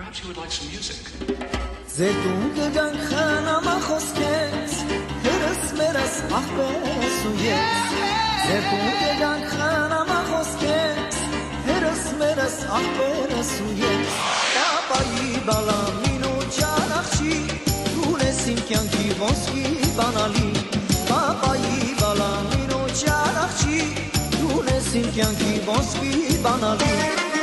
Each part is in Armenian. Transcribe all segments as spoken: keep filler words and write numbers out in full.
Perhaps you would like some music. Zertunge gan khana ma khoskes heres meres akhbes u yes Zertunge gan khana ma khoskes heres meres akhbes u yes Tapai bala minu janakhi tunesim kyanki voski banali Tapai bala minu janakhi tunesim kyanki voski banali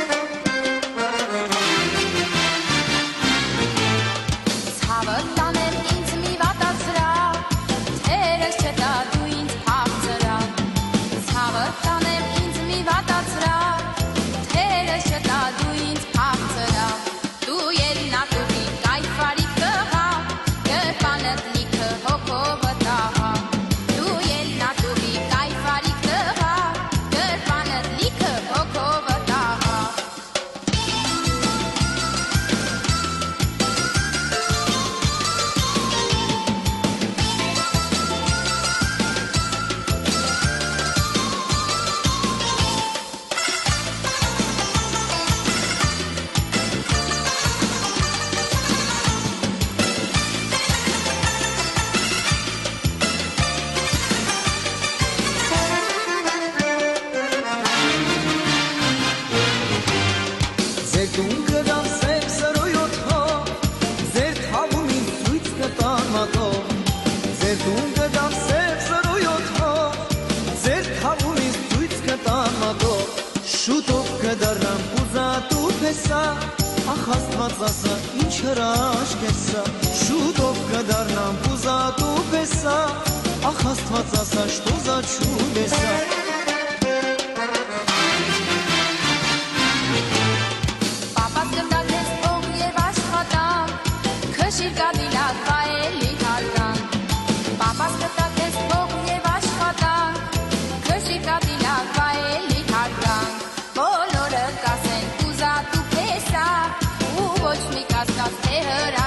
Աստվածասա ինչ հրաշք է սա շուտով կդառնամ պուզատու պեսա ախ Աստվածասա что за чудеса Պապաս կտալ ես ող և աշխատան քշիր կադիլակ վայելի հարգան Պապաս կտալ ես ող և աշխատան քշիր կադիլակ վայելի հարգան Բոլորը կասեն պուզատու պեսա Ոչ մի կասկած թե հրա